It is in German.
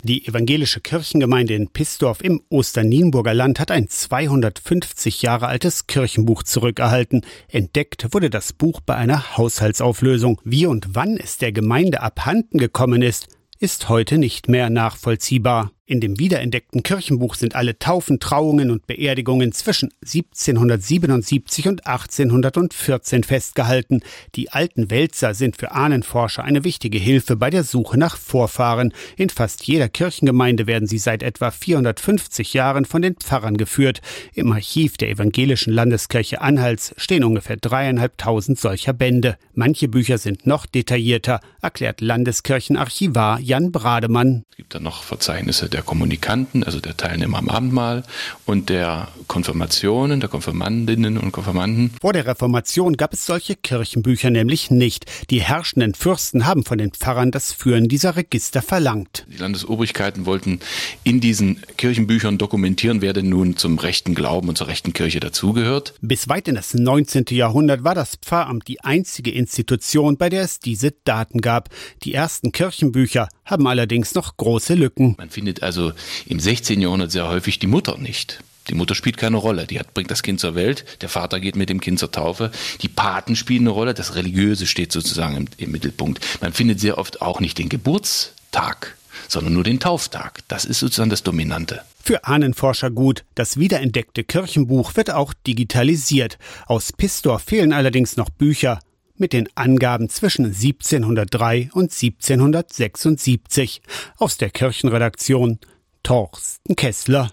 Die evangelische Kirchengemeinde in Pisdorf im Osternienburger Land hat ein 250 Jahre altes Kirchenbuch zurückerhalten. Entdeckt wurde das Buch bei einer Haushaltsauflösung. Wie und wann es der Gemeinde abhanden gekommen ist heute nicht mehr nachvollziehbar. In dem wiederentdeckten Kirchenbuch sind alle Taufen, Trauungen und Beerdigungen zwischen 1777 und 1814 festgehalten. Die alten Wälzer sind für Ahnenforscher eine wichtige Hilfe bei der Suche nach Vorfahren. In fast jeder Kirchengemeinde werden sie seit etwa 450 Jahren von den Pfarrern geführt. Im Archiv der Evangelischen Landeskirche Anhalts stehen ungefähr 3.500 solcher Bände. Manche Bücher sind noch detaillierter, erklärt Landeskirchenarchivar Jan Brademann. Es gibt dann noch Verzeichnisse der Kommunikanten, also der Teilnehmer am Abendmahl und der Konfirmationen, der Konfirmandinnen und Konfirmanden. Vor der Reformation gab es solche Kirchenbücher nämlich nicht. Die herrschenden Fürsten haben von den Pfarrern das Führen dieser Register verlangt. Die Landesobrigkeiten wollten in diesen Kirchenbüchern dokumentieren, wer denn nun zum rechten Glauben und zur rechten Kirche dazugehört. Bis weit in das 19. Jahrhundert war das Pfarramt die einzige Institution, bei der es diese Daten gab. Die ersten Kirchenbücher haben allerdings noch große Lücken. Man findet also im 16. Jahrhundert sehr häufig die Mutter nicht. Die Mutter spielt keine Rolle, bringt das Kind zur Welt, der Vater geht mit dem Kind zur Taufe, die Paten spielen eine Rolle, das Religiöse steht sozusagen im Mittelpunkt. Man findet sehr oft auch nicht den Geburtstag, sondern nur den Tauftag. Das ist sozusagen das Dominante. Für Ahnenforscher gut, das wiederentdeckte Kirchenbuch wird auch digitalisiert. Aus Pisdorf fehlen allerdings noch Bücher mit den Angaben zwischen 1703 und 1776. Aus der Kirchenredaktion Torsten Kessler.